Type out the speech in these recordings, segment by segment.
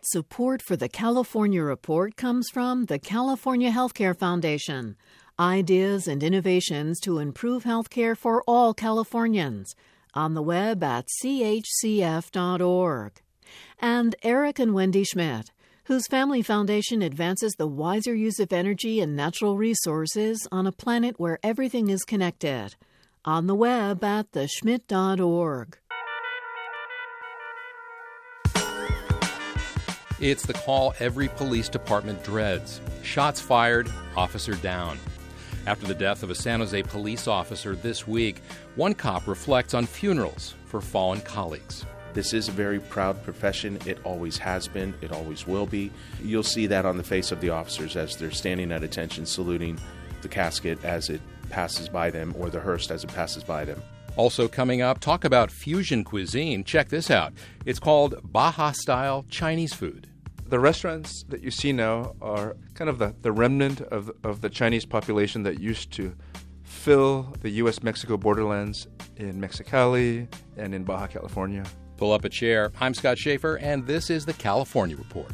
Support for the California Report comes from the California Healthcare Foundation. Ideas and innovations to improve healthcare for all Californians. On the web at chcf.org. And Eric and Wendy Schmidt, whose family foundation advances the wiser use of energy and natural resources on a planet where everything is connected. On the web at theschmidt.org. It's the call every police department dreads. Shots fired, officer down. After the death of a San Jose police officer this week, one cop reflects on funerals for fallen colleagues. This is a very proud profession. It always has been. It always will be. You'll see that on the face of the officers as they're standing at attention, saluting the casket as it passes by them, or the hearse as it passes by them. Also coming up, talk about fusion cuisine. Check this out. It's called Baja-style Chinese food. The restaurants that you see now are kind of the remnant of the Chinese population that used to fill the U.S.-Mexico borderlands in Mexicali and in Baja California. Pull up a chair. I'm Scott Schaefer, and this is the California Report.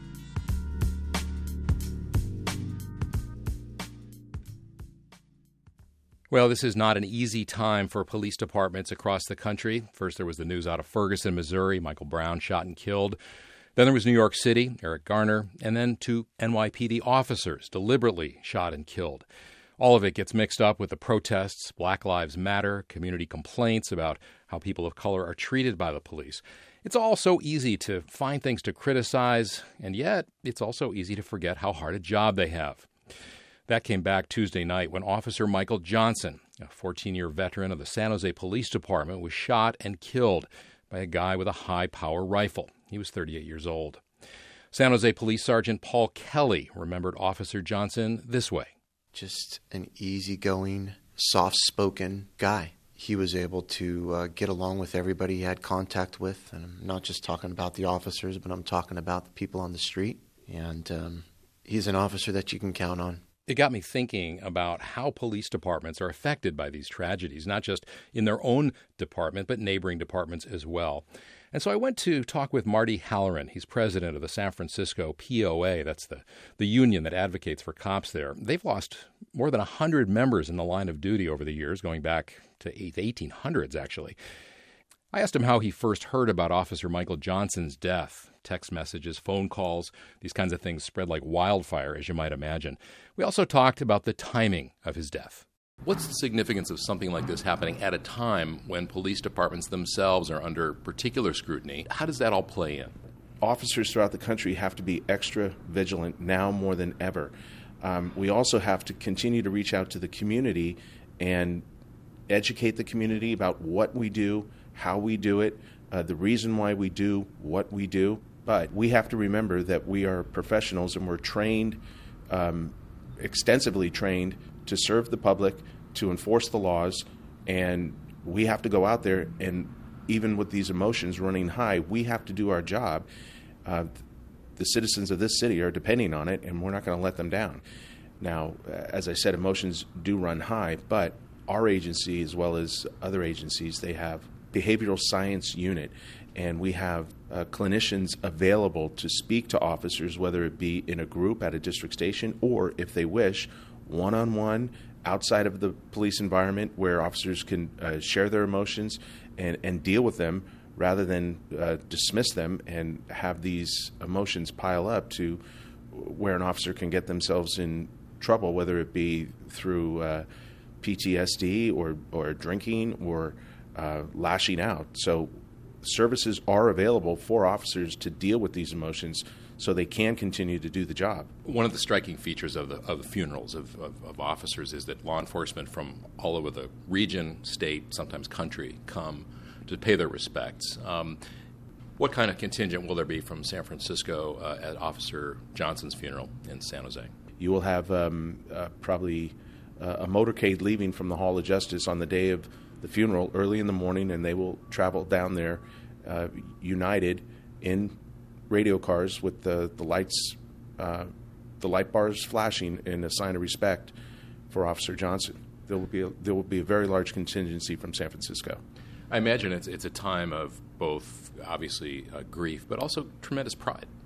Well, this is not an easy time for police departments across the country. First, there was the news out of Ferguson, Missouri, Michael Brown shot and killed. Then there was New York City, Eric Garner, and then two NYPD officers deliberately shot and killed. All of it gets mixed up with the protests, Black Lives Matter, community complaints about how people of color are treated by the police. It's all so easy to find things to criticize, and yet it's also easy to forget how hard a job they have. That came back Tuesday night when Officer Michael Johnson, a 14-year veteran of the San Jose Police Department, was shot and killed by a guy with a high-power rifle. He was 38 years old. San Jose Police Sergeant Paul Kelly remembered Officer Johnson this way. Just an easygoing, soft-spoken guy. He was able to get along with everybody he had contact with. And I'm not just talking about the officers, but I'm talking about the people on the street. And he's an officer that you can count on. It got me thinking about how police departments are affected by these tragedies, not just in their own department, but neighboring departments as well. And so I went to talk with Marty Halloran. He's president of the San Francisco POA. That's the union that advocates for cops there. They've lost more than 100 members in the line of duty over the years, going back to the 1800s, actually. I asked him how he first heard about Officer Michael Johnson's death. Text messages, phone calls, these kinds of things spread like wildfire, as you might imagine. We also talked about the timing of his death. What's the significance of something like this happening at a time when police departments themselves are under particular scrutiny? How does that all play in? Officers throughout the country have to be extra vigilant now more than ever. We also have to continue to reach out to the community and educate the community about what we do, how we do it, the reason why we do what we do. But we have to remember that we are professionals and we're trained, extensively trained, to serve the public, to enforce the laws, and we have to go out there and even with these emotions running high, we have to do our job. The citizens of this city are depending on it, and we're not going to let them down. Now, as I said, emotions do run high, but our agency, as well as other agencies, they have behavioral science unit, and we have clinicians available to speak to officers, whether it be in a group at a district station or, if they wish, one-on-one outside of the police environment where officers can share their emotions and deal with them rather than dismiss them and have these emotions pile up to where an officer can get themselves in trouble, whether it be through PTSD or drinking or lashing out. So services are available for officers to deal with these emotions so they can continue to do the job. One of the striking features of the funerals of officers is that law enforcement from all over the region, state, sometimes country, come to pay their respects. What kind of contingent will there be from San Francisco at Officer Johnson's funeral in San Jose? You will have probably a motorcade leaving from the Hall of Justice on the day of the funeral early in the morning, and they will travel down there united in radio cars with the lights, the light bars flashing in a sign of respect for Officer Johnson. There will be a very large contingency from San Francisco. I imagine it's a time of both, obviously, grief, but also tremendous pride.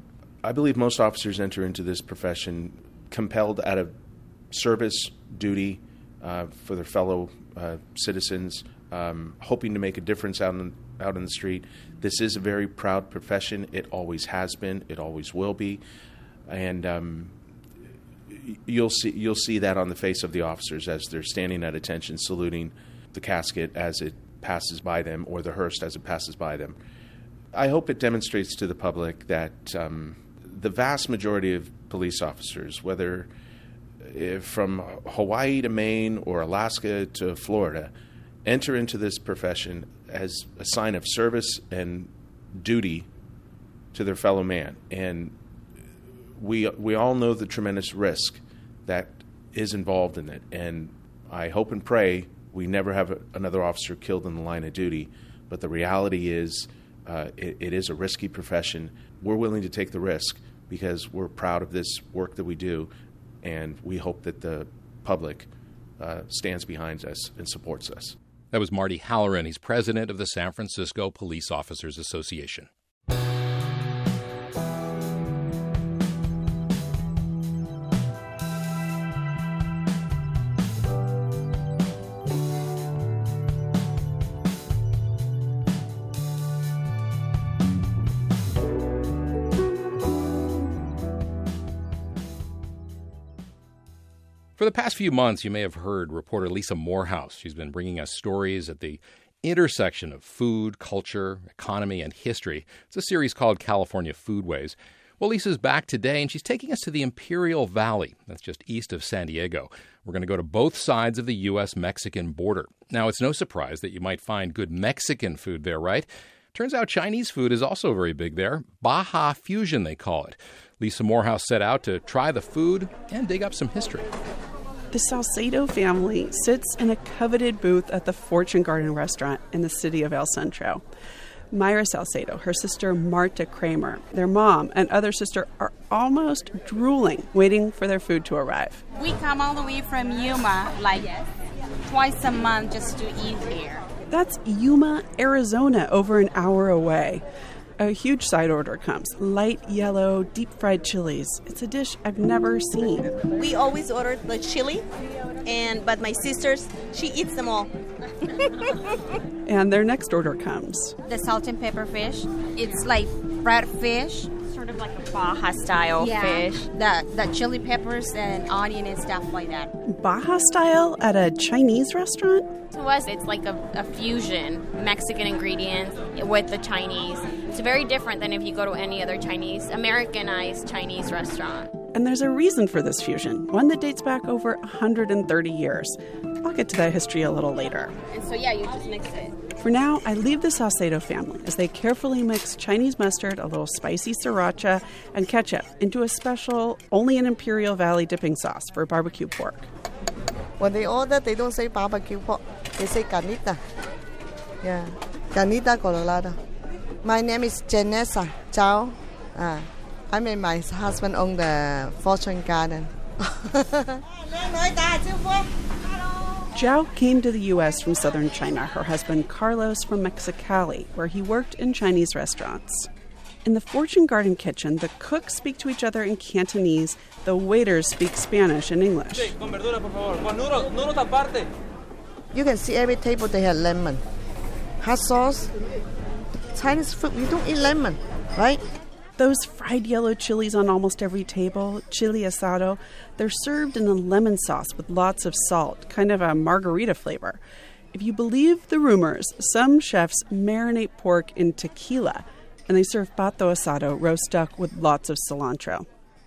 I believe most officers enter into this profession compelled out of service, duty for their fellow citizens, hoping to make a difference out in the street. This is a very proud profession. It always has been. It always will be. And you'll see that on the face of the officers as they're standing at attention, saluting the casket as it passes by them, or the hearse as it passes by them. I hope it demonstrates to the public that the vast majority of police officers, whether from Hawaii to Maine or Alaska to Florida, enter into this profession as a sign of service and duty to their fellow man. And we all know the tremendous risk that is involved in it. And I hope and pray we never have another officer killed in the line of duty. But the reality is it is a risky profession. We're willing to take the risk because we're proud of this work that we do. And we hope that the public stands behind us and supports us. That was Marty Halloran. He's president of the San Francisco Police Officers Association. For the past few months, you may have heard reporter Lisa Morehouse. She's been bringing us stories at the intersection of food, culture, economy, and history. It's a series called California Foodways. Well, Lisa's back today, and she's taking us to the Imperial Valley. That's just east of San Diego. We're going to go to both sides of the U.S.-Mexican border. Now, it's no surprise that you might find good Mexican food there, right? Turns out Chinese food is also very big there. Baja Fusion, they call it. Lisa Morehouse set out to try the food and dig up some history. The Salcedo family sits in a coveted booth at the Fortune Garden restaurant in the city of El Centro. Myra Salcedo, her sister Marta Kramer, their mom, and other sister are almost drooling, waiting for their food to arrive. We come all the way from Yuma, like twice a month just to eat here. That's Yuma, Arizona, over an hour away. A huge side order comes. Light yellow, deep-fried chilies. It's a dish I've never seen. We always order the chili, but my sister's, she eats them all. And their next order comes. The salt and pepper fish. It's like fried fish, sort of like a Baja-style fish. The chili peppers and onion and stuff like that. Baja style at a Chinese restaurant? To us, it's like a fusion, Mexican ingredients with the Chinese. It's very different than if you go to any other Americanized Chinese restaurant. And there's a reason for this fusion, one that dates back over 130 years. I'll get to that history a little later. And so, you just mix it. For now, I leave the Salcedo family as they carefully mix Chinese mustard, a little spicy sriracha, and ketchup into a special, only in Imperial Valley dipping sauce for barbecue pork. When they order, they don't say barbecue pork. They say carnita. Yeah, carnita colorada. My name is Janessa Zhao. I and my husband own the Fortune Garden. Zhao came to the U.S. from southern China. Her husband Carlos from Mexicali, where he worked in Chinese restaurants. In the Fortune Garden kitchen, the cooks speak to each other in Cantonese. The waiters speak Spanish and English. You can see every table they have lemon. Hot sauce. Chinese food, we don't eat lemon, right? Those fried yellow chilies on almost every table, chili asado, they're served in a lemon sauce with lots of salt, kind of a margarita flavor. If you believe the rumors, some chefs marinate pork in tequila, and they serve pato asado, roast duck, with lots of cilantro.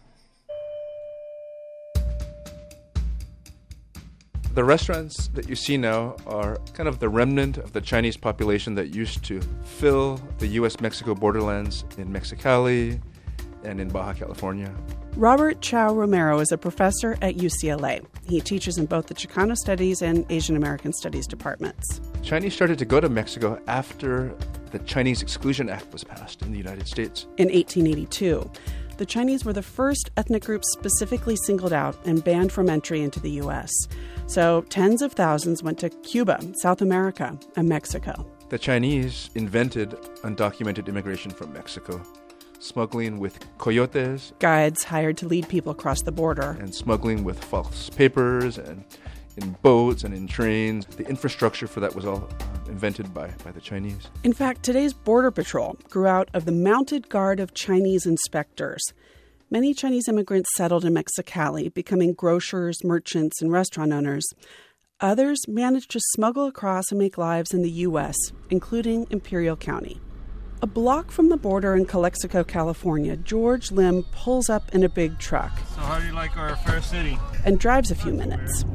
The restaurants that you see now are kind of the remnant of the Chinese population that used to fill the U.S.-Mexico borderlands in Mexicali and in Baja California. Robert Chow Romero is a professor at UCLA. He teaches in both the Chicano Studies and Asian American Studies departments. Chinese started to go to Mexico after the Chinese Exclusion Act was passed in the United States. In 1882, the Chinese were the first ethnic group specifically singled out and banned from entry into the U.S. So tens of thousands went to Cuba, South America, and Mexico. The Chinese invented undocumented immigration from Mexico. smuggling with coyotes. Guides hired to lead people across the border. And smuggling with false papers and in boats and in trains. The infrastructure for that was all invented by the Chinese. In fact, today's Border Patrol grew out of the mounted guard of Chinese inspectors. Many Chinese immigrants settled in Mexicali, becoming grocers, merchants, and restaurant owners. Others managed to smuggle across and make lives in the U.S., including Imperial County. A block from the border in Calexico, California, George Lim pulls up in a big truck. So how do you like our fair city? And drives a few minutes.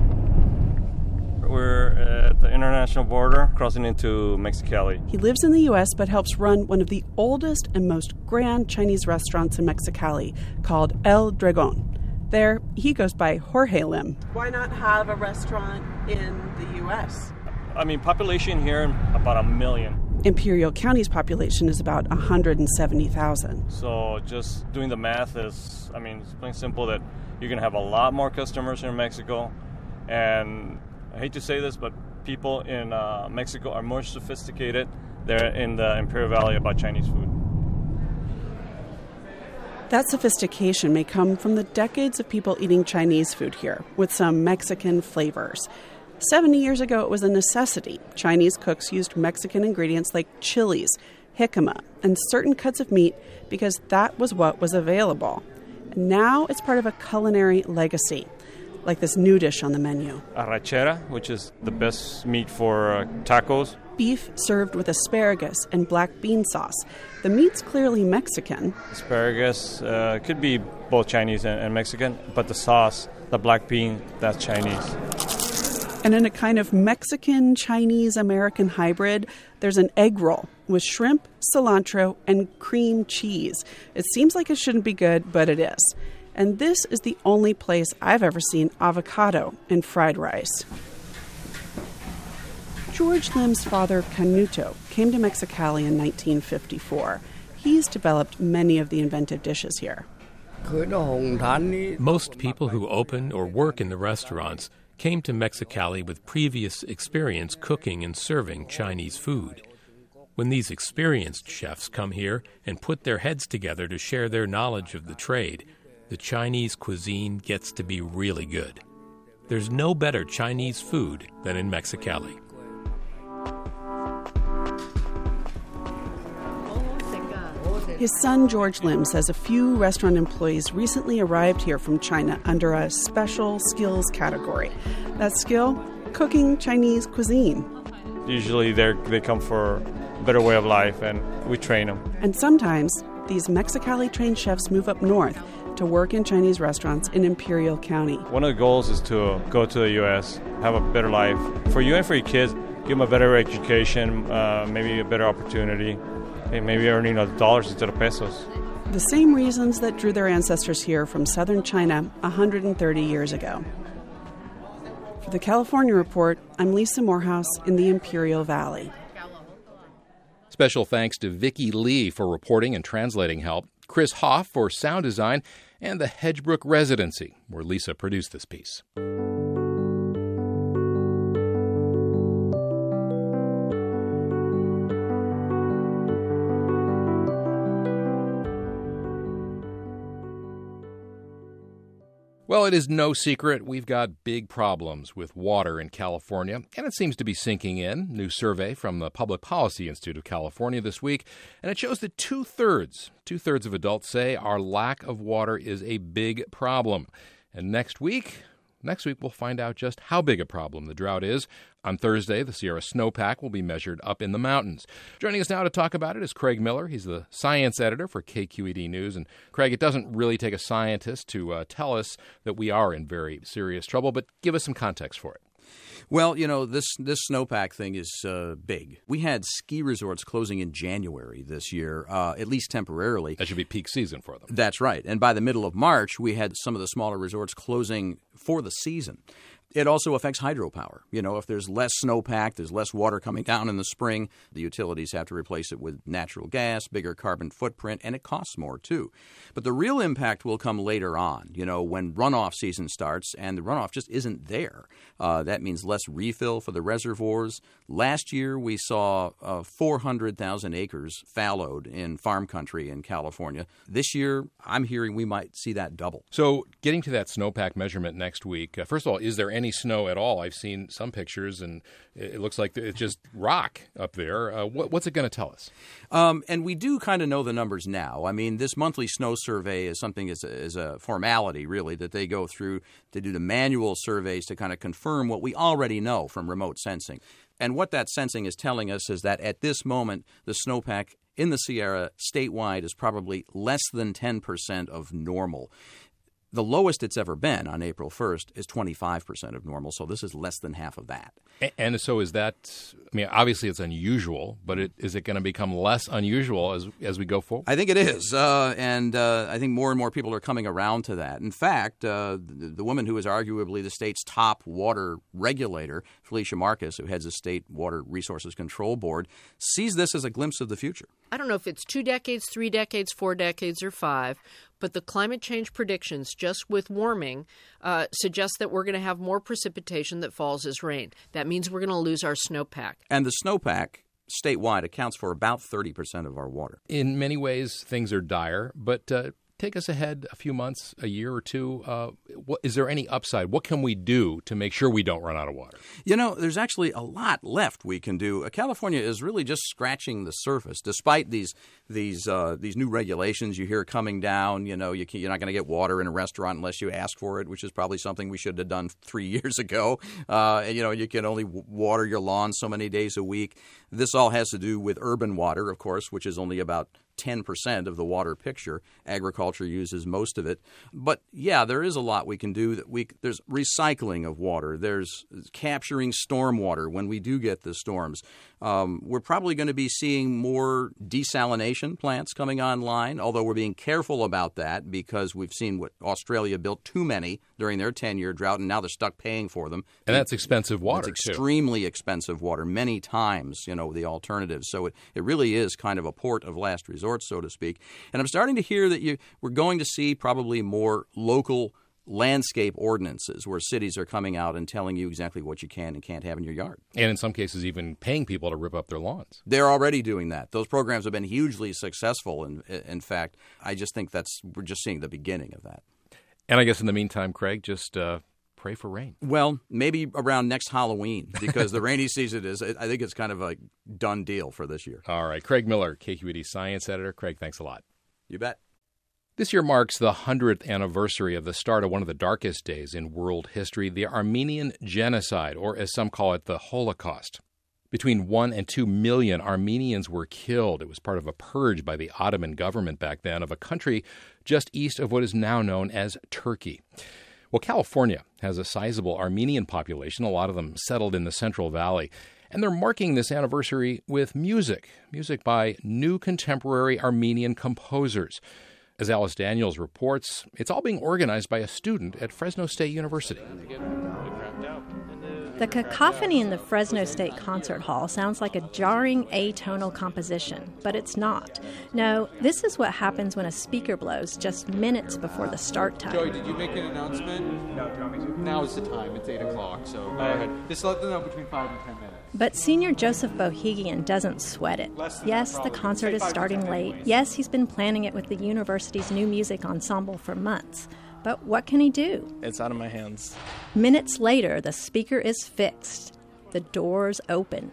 We're at the international border, crossing into Mexicali. He lives in the U.S. but helps run one of the oldest and most grand Chinese restaurants in Mexicali, called El Dragon. There, he goes by Jorge Lim. Why not have a restaurant in the U.S.? I mean, population here, about 1 million. Imperial County's population is about 170,000. So just doing the math is, it's plain simple that you're going to have a lot more customers here in Mexico. And I hate to say this, but people in Mexico are more sophisticated there in the Imperial Valley about Chinese food. That sophistication may come from the decades of people eating Chinese food here, with some Mexican flavors. 70 years ago, it was a necessity. Chinese cooks used Mexican ingredients like chilies, jicama, and certain cuts of meat because that was what was available. And now it's part of a culinary legacy, like this new dish on the menu. Arrachera, which is the best meat for tacos. Beef served with asparagus and black bean sauce. The meat's clearly Mexican. Asparagus could be both Chinese and Mexican, but the sauce, the black bean, that's Chinese. And in a kind of Mexican-Chinese-American hybrid, there's an egg roll with shrimp, cilantro, and cream cheese. It seems like it shouldn't be good, but it is. And this is the only place I've ever seen avocado in fried rice. George Lim's father, Canuto, came to Mexicali in 1954. He's developed many of the inventive dishes here. Most people who open or work in the restaurants came to Mexicali with previous experience cooking and serving Chinese food. When these experienced chefs come here and put their heads together to share their knowledge of the trade, the Chinese cuisine gets to be really good. There's no better Chinese food than in Mexicali. His son, George Lim, says a few restaurant employees recently arrived here from China under a special skills category. That skill? Cooking Chinese cuisine. Usually they come for a better way of life, and we train them. And sometimes these Mexicali-trained chefs move up north to work in Chinese restaurants in Imperial County. One of the goals is to go to the U.S., have a better life. For you and for your kids, give them a better education, maybe a better opportunity. Maybe earning dollars instead of pesos. The same reasons that drew their ancestors here from southern China 130 years ago. For the California Report, I'm Lisa Morehouse in the Imperial Valley. Special thanks to Vicki Lee for reporting and translating help, Chris Hoff for sound design, and the Hedgebrook Residency, where Lisa produced this piece. Well, it is no secret we've got big problems with water in California, and it seems to be sinking in. New survey from the Public Policy Institute of California this week, and it shows that two-thirds of adults say our lack of water is a big problem. And next week we'll find out just how big a problem the drought is. On Thursday, the Sierra snowpack will be measured up in the mountains. Joining us now to talk about it is Craig Miller. He's the science editor for KQED News. And Craig, it doesn't really take a scientist to tell us that we are in very serious trouble, but give us some context for it. Well, this snowpack thing is big. We had ski resorts closing in January this year, at least temporarily. That should be peak season for them. That's right. And by the middle of March, we had some of the smaller resorts closing for the season. It also affects hydropower. If there's less snowpack, there's less water coming down in the spring, the utilities have to replace it with natural gas, bigger carbon footprint, and it costs more too. But the real impact will come later on, when runoff season starts, and the runoff just isn't there. That means less refill for the reservoirs. Last year, we saw 400,000 acres fallowed in farm country in California. This year, I'm hearing we might see that double. So getting to that snowpack measurement next week, first of all, is there any snow at all? I've seen some pictures, and it looks like it's just rock up there. What's it going to tell us? And we do kind of know the numbers now. I mean, this monthly snow survey is something is a formality, really, that they go through to do the manual surveys to kind of confirm what we already know from remote sensing. And what that sensing is telling us is that at this moment, the snowpack in the Sierra statewide is probably less than 10% of normal. The lowest it's ever been on April 1st is 25% of normal, so this is less than half of that. And so is that, obviously it's unusual, but is it going to become less unusual as we go forward? I think it is, and I think more and more people are coming around to that. In fact, the woman who is arguably the state's top water regulator, Felicia Marcus, who heads the State Water Resources Control Board, sees this as a glimpse of the future. I don't know if it's 2 decades, 3 decades, 4 decades, or 5, but the climate change predictions, just with warming, suggest that we're going to have more precipitation that falls as rain. That means we're going to lose our snowpack. And the snowpack statewide accounts for about 30% of our water. In many ways, things are dire, but take us ahead a few months, a year or two. Is there any upside? What can we do to make sure we don't run out of water? There's actually a lot left we can do. California is really just scratching the surface. Despite these new regulations you hear coming down, you're not going to get water in a restaurant unless you ask for it, which is probably something we should have done 3 years ago. You can only water your lawn so many days a week. This all has to do with urban water, of course, which is only about 10% of the water picture. Agriculture uses most of it. But yeah, there is a lot we can do. There's recycling of water. There's capturing stormwater when we do get the storms. We're probably going to be seeing more desalination plants coming online, although we're being careful about that because we've seen what Australia built too many during their 10-year drought, and now they're stuck paying for them. And that's expensive water, It's extremely expensive water, many times, the alternatives. So it really is kind of a port of last resort, so to speak. And I'm starting to hear that we're going to see probably more local landscape ordinances where cities are coming out and telling you exactly what you can and can't have in your yard. And in some cases, even paying people to rip up their lawns. They're already doing that. Those programs have been hugely successful. In fact, I just think we're just seeing the beginning of that. And I guess in the meantime, Craig, just pray for rain. Well, maybe around next Halloween, because the rainy season I think it's kind of a done deal for this year. All right. Craig Miller, KQED Science Editor. Craig, thanks a lot. You bet. This year marks the 100th anniversary of the start of one of the darkest days in world history, the Armenian Genocide, or as some call it, the Holocaust. Between 1 and 2 million Armenians were killed. It was part of a purge by the Ottoman government back then of a country just east of what is now known as Turkey. Well, California has a sizable Armenian population, a lot of them settled in the Central Valley. And they're marking this anniversary with music by new contemporary Armenian composers. As Alice Daniels reports, it's all being organized by a student at Fresno State University. The cacophony in the Fresno State Concert Hall sounds like a jarring atonal composition, but it's not. No, this is what happens when a speaker blows just minutes before the start time. Joey, did you make an announcement? No, do you want me to? Now is the time. It's 8 o'clock, so go ahead. Just let them know between 5 and 10 minutes. But senior Joseph Bohigian doesn't sweat it. Yes, the concert is starting late. Yes, he's been planning it with the university's new music ensemble for months. But what can he do? It's out of my hands. Minutes later, the speaker is fixed. The doors open.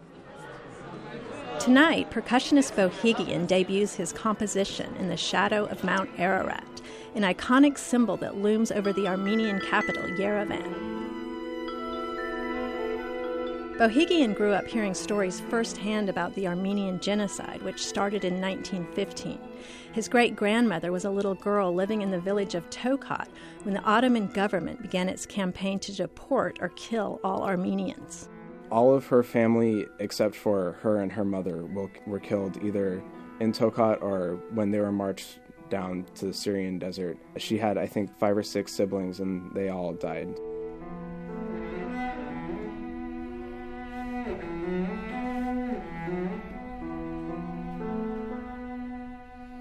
Tonight, percussionist Bohigian debuts his composition in the shadow of Mount Ararat, an iconic symbol that looms over the Armenian capital, Yerevan. Bohigian grew up hearing stories firsthand about the Armenian Genocide, which started in 1915. His great-grandmother was a little girl living in the village of Tokat when the Ottoman government began its campaign to deport or kill all Armenians. All of her family, except for her and her mother, were killed either in Tokat or when they were marched down to the Syrian desert. She had, I think, 5 or 6 siblings, and they all died.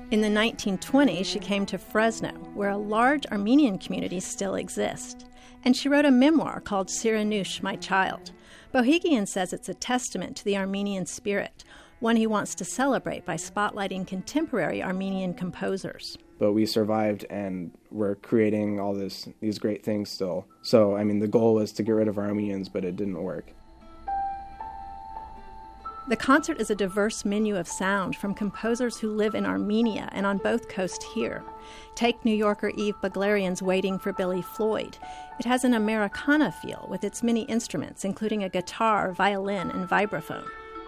In the 1920s, she came to Fresno, where a large Armenian community still exists. And she wrote a memoir called Siranush, My Child. Bohigian says it's a testament to the Armenian spirit, one he wants to celebrate by spotlighting contemporary Armenian composers. But we survived and we're creating all these great things still. So, the goal was to get rid of Armenians, but it didn't work. The concert is a diverse menu of sound from composers who live in Armenia and on both coasts here. Take New Yorker Eve Beglarian's Waiting for Billy Floyd. It has an Americana feel with its many instruments, including a guitar, violin, and vibraphone.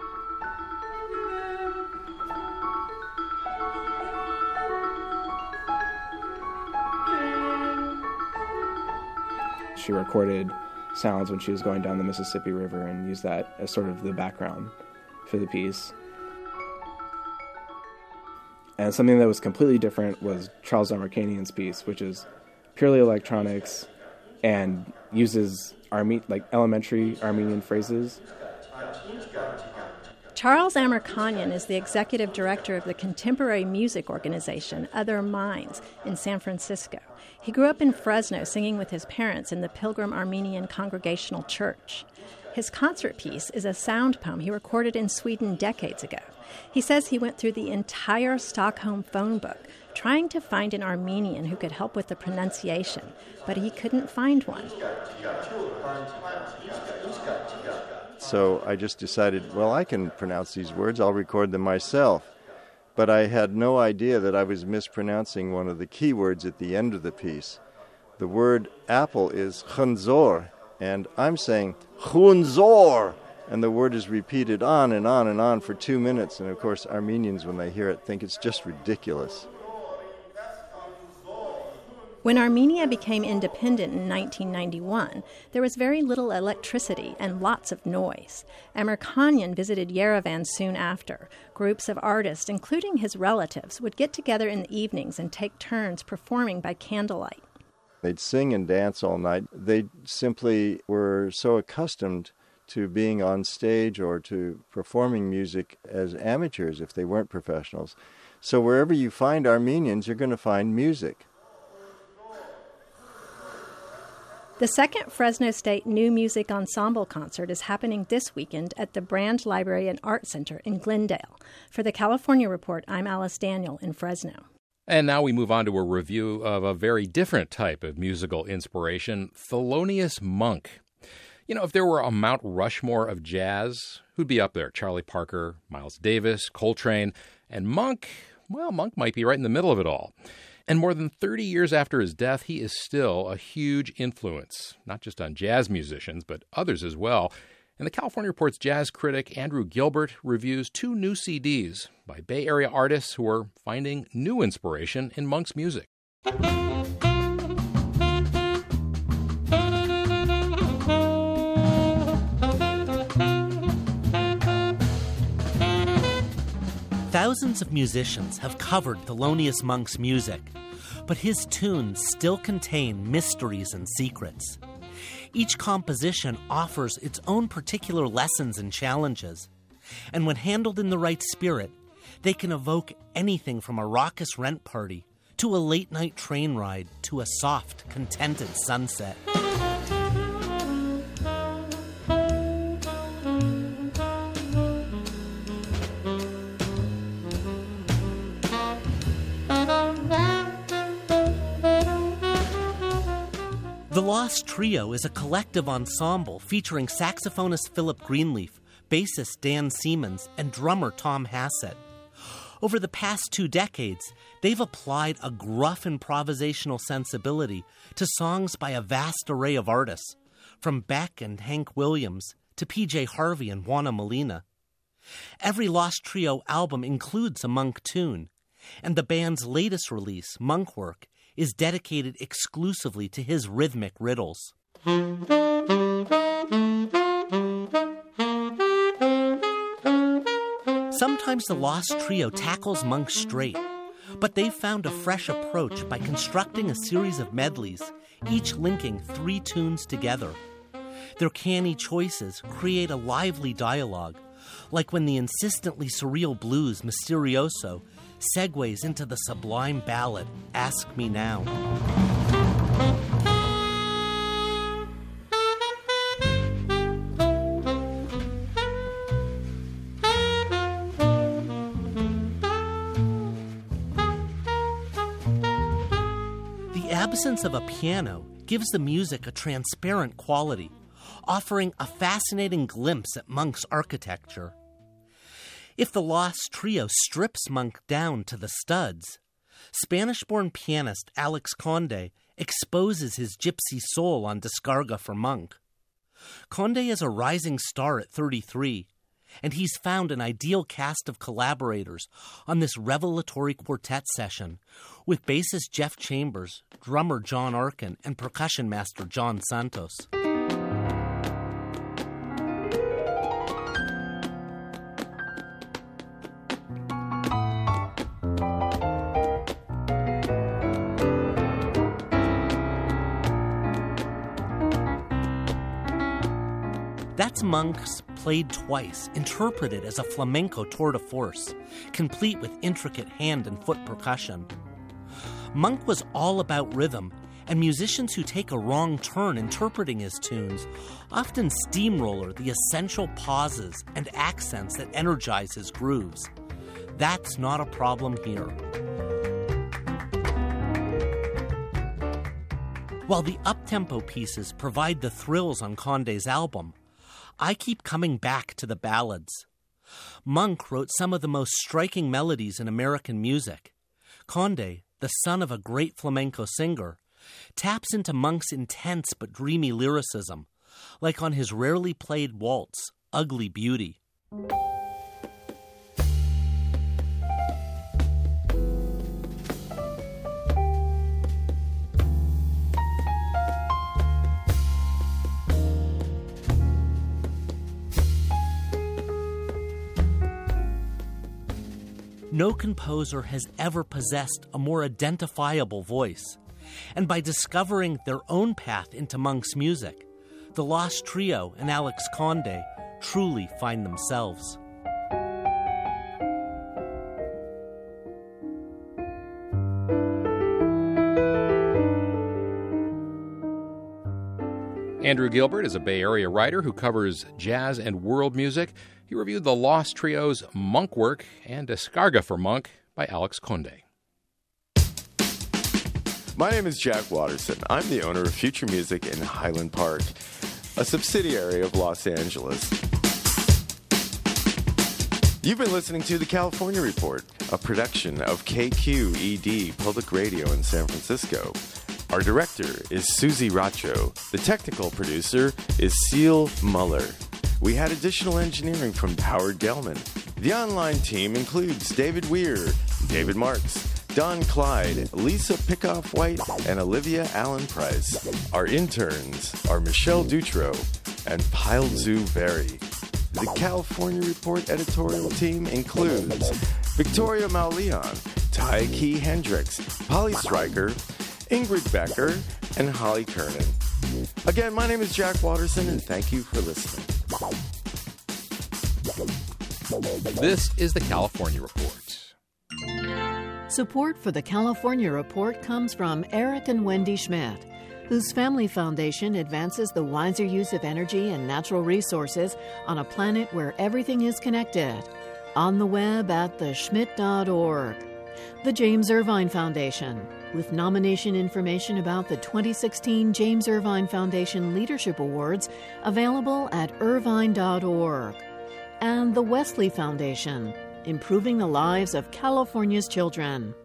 She recorded sounds when she was going down the Mississippi River and used that as sort of the background for the piece. And something that was completely different was Charles Amirkhanian's piece, which is purely electronics and uses elementary Armenian phrases. Charles Amirkhanian is the executive director of the contemporary music organization Other Minds in San Francisco. He grew up in Fresno singing with his parents in the Pilgrim Armenian Congregational Church. His concert piece is a sound poem he recorded in Sweden decades ago. He says he went through the entire Stockholm phone book trying to find an Armenian who could help with the pronunciation, but he couldn't find one. So I just decided, well, I can pronounce these words. I'll record them myself. But I had no idea that I was mispronouncing one of the key words at the end of the piece. The word apple is chunzor, and I'm saying chunzor, and the word is repeated on and on and on for 2 minutes. And of course, Armenians, when they hear it, think it's just ridiculous. When Armenia became independent in 1991, there was very little electricity and lots of noise. Amirkhanian visited Yerevan soon after. Groups of artists, including his relatives, would get together in the evenings and take turns performing by candlelight. They'd sing and dance all night. They simply were so accustomed to being on stage or to performing music as amateurs if they weren't professionals. So wherever you find Armenians, you're going to find music. The second Fresno State New Music Ensemble concert is happening this weekend at the Brand Library and Art Center in Glendale. For the California Report, I'm Alice Daniel in Fresno. And now we move on to a review of a very different type of musical inspiration, Thelonious Monk. You know, if there were a Mount Rushmore of jazz, who'd be up there? Charlie Parker, Miles Davis, Coltrane, and Monk, well, Monk might be right in the middle of it all. And more than 30 years after his death, he is still a huge influence, not just on jazz musicians, but others as well. And the California Report's jazz critic Andrew Gilbert reviews 2 new CDs by Bay Area artists who are finding new inspiration in Monk's music. Thousands of musicians have covered Thelonious Monk's music, but his tunes still contain mysteries and secrets. Each composition offers its own particular lessons and challenges, and when handled in the right spirit, they can evoke anything from a raucous rent party to a late-night train ride to a soft, contented sunset. The Lost Trio is a collective ensemble featuring saxophonist Philip Greenleaf, bassist Dan Siemens, and drummer Tom Hassett. Over the past 2 decades, they've applied a gruff improvisational sensibility to songs by a vast array of artists, from Beck and Hank Williams to P.J. Harvey and Juana Molina. Every Lost Trio album includes a Monk tune, and the band's latest release, Monkwork, is dedicated exclusively to his rhythmic riddles. Sometimes the Lost Trio tackles Monk straight, but they've found a fresh approach by constructing a series of medleys, each linking 3 tunes together. Their canny choices create a lively dialogue, like when the insistently surreal blues Misterioso segues into the sublime ballad, Ask Me Now. The absence of a piano gives the music a transparent quality, offering a fascinating glimpse at Monk's architecture. If the Lost Trio strips Monk down to the studs, Spanish-born pianist Alex Conde exposes his gypsy soul on Descarga for Monk. Conde is a rising star at 33, and he's found an ideal cast of collaborators on this revelatory quartet session with bassist Jeff Chambers, drummer John Arkin, and percussion master John Santos. That's Monk's Played Twice, interpreted as a flamenco tour de force, complete with intricate hand and foot percussion. Monk was all about rhythm, and musicians who take a wrong turn interpreting his tunes often steamroller the essential pauses and accents that energize his grooves. That's not a problem here. While the up-tempo pieces provide the thrills on Conde's album, I keep coming back to the ballads. Monk wrote some of the most striking melodies in American music. Conde, the son of a great flamenco singer, taps into Monk's intense but dreamy lyricism, like on his rarely played waltz, Ugly Beauty. No composer has ever possessed a more identifiable voice, and by discovering their own path into Monk's music, the Lost Trio and Alex Conde truly find themselves. Andrew Gilbert is a Bay Area writer who covers jazz and world music. He reviewed the Lost Trio's Monk work and Descarga for Monk by Alex Conde. My name is Jack Watterson. I'm the owner of Future Music in Highland Park, a subsidiary of Los Angeles. You've been listening to The California Report, a production of KQED Public Radio in San Francisco. Our director is Susie Racho. The technical producer is Seal Muller. We had additional engineering from Howard Gelman. The online team includes David Weir, David Marks, Don Clyde, Lisa Pickoff-White, and Olivia Allen-Price. Our interns are Michelle Dutro and Pilzu Berry. The California Report editorial team includes Victoria Mauleon, Ty Key Hendricks, Polly Stryker, Ingrid Becker, and Holly Kernan. Again, my name is Jack Watterson, and thank you for listening. This is the California Report. Support for the California Report comes from Eric and Wendy Schmidt, whose family foundation advances the wiser use of energy and natural resources on a planet where everything is connected. On the web at theschmidt.org. The James Irvine Foundation, with nomination information about the 2016 James Irvine Foundation Leadership Awards available at irvine.org. And the Wesley Foundation, improving the lives of California's children.